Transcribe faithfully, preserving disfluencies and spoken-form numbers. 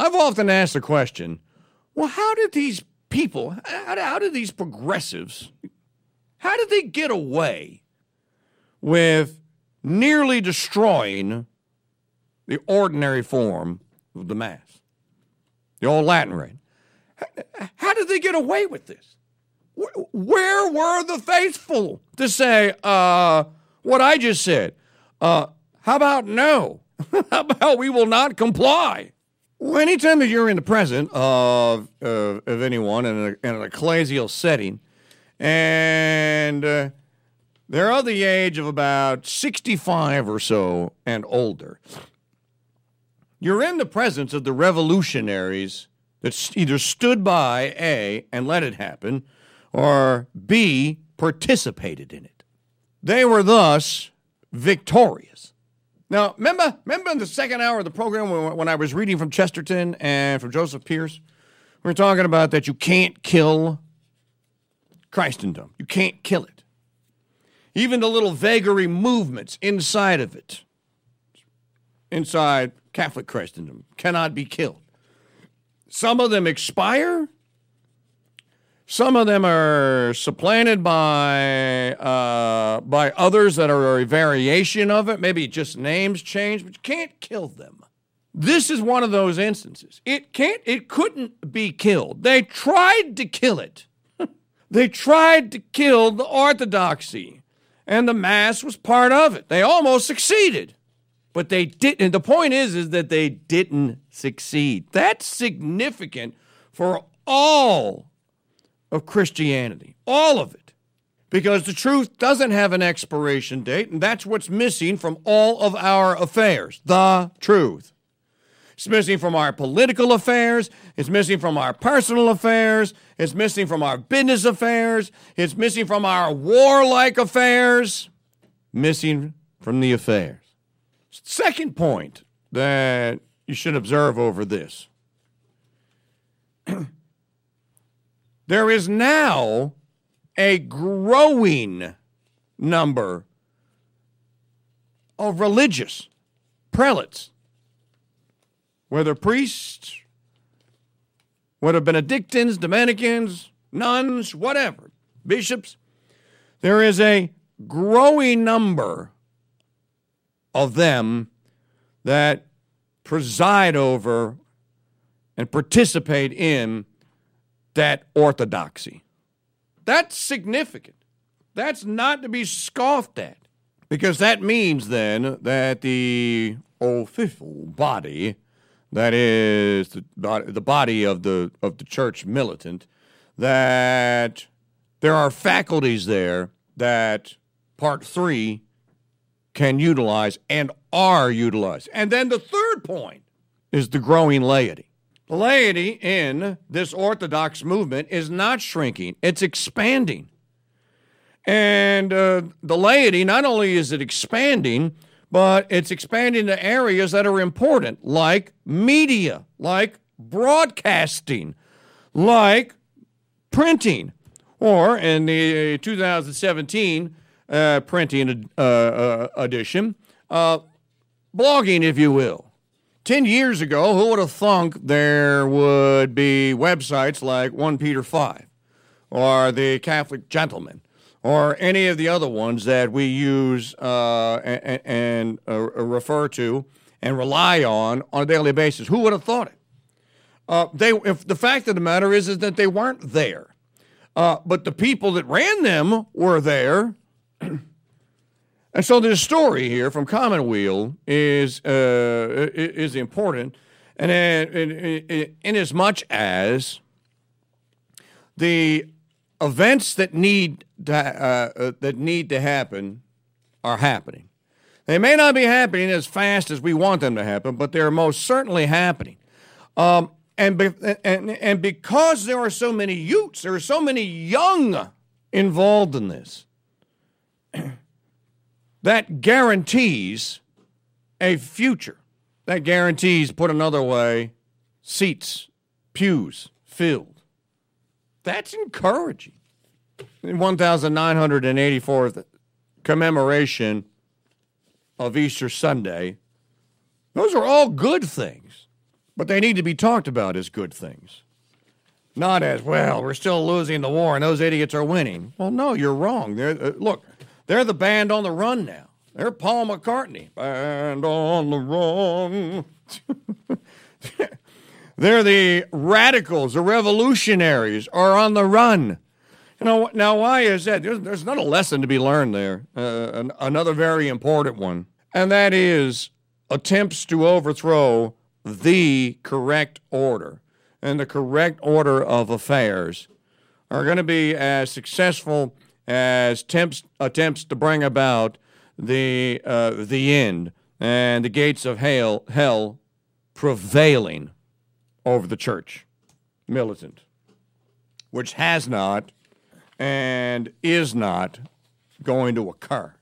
I've often asked the question, well, how did these people, how, how did these progressives, how did they get away with nearly destroying the ordinary form of the Mass, the old Latin rite? How did they get away with this? Where were the faithful to say uh, what I just said? Uh, how about no? How about we will not comply? Well, anytime that you're in the presence of, uh, of anyone in, a, in an ecclesial setting, and uh, they're of the age of about sixty-five or so and older, you're in the presence of the revolutionaries that either stood by, A, and let it happen, or B, participated in it. They were thus victorious. Now, remember, remember in the second hour of the program when, when I was reading from Chesterton and from Joseph Pierce? We were talking about that you can't kill Christendom. You can't kill it. Even the little vagary movements inside of it, inside Catholic Christendom, cannot be killed. Some of them expire. Some of them are supplanted by uh, by others that are a variation of it. Maybe just names change, but you can't kill them. This is one of those instances. It can't. It couldn't be killed. They tried to kill it. They tried to kill the orthodoxy, and the Mass was part of it. They almost succeeded. But they didn't. And the point is, is that they didn't succeed. That's significant for all of Christianity, all of it, because the truth doesn't have an expiration date, and that's what's missing from all of our affairs, the truth. It's missing from our political affairs. It's missing from our personal affairs. It's missing from our business affairs. It's missing from our warlike affairs. Missing from the affairs. Second point that you should observe over this. There is now a growing number of religious prelates, whether priests, whether Benedictines, Dominicans, nuns, whatever, bishops. There is a growing number of them that preside over and participate in that orthodoxy. That's significant. That's not to be scoffed at, because that means then that the official body, that is the, the body of the of the church militant, that there are faculties there that part three can utilize and are utilized. And then the third point is the growing laity. The laity in this Orthodox movement is not shrinking, it's expanding. And uh, the laity, not only is it expanding, but it's expanding to areas that are important, like media, like broadcasting, like printing, or in the two thousand seventeen Uh, printing uh, uh, edition, uh, blogging, if you will. Ten years ago, who would have thunk there would be websites like First Peter five, or the Catholic Gentleman, or any of the other ones that we use uh, and, and uh, refer to and rely on on a daily basis? Who would have thought it? Uh, they, if the fact of the matter is, is that they weren't there, uh, but the people that ran them were there. And so this story here from Commonweal is uh, is important, and in, in, in as much as the events that need to, uh, that need to happen are happening. They may not be happening as fast as we want them to happen, but they're most certainly happening. Um, and, be, and and because there are so many youths, there are so many young involved in this, that guarantees a future. That guarantees, put another way, seats, pews filled. That's encouraging. In one thousand nine hundred eighty-fourth commemoration of Easter Sunday, those are all good things. But they need to be talked about as good things. Not as, well, we're still losing the war and those idiots are winning. Well, no, you're wrong. They're, uh, look, they're the band on the run now. They're Paul McCartney. Band on the run. They're the radicals, the revolutionaries are on the run. You know, now why is that? There's, there's another lesson to be learned there, uh, an, another very important one, and that is attempts to overthrow the correct order and the correct order of affairs are going to be as successful as attempts, attempts to bring about the uh, the end and the gates of hell, hell prevailing over the church militant, which has not and is not going to occur.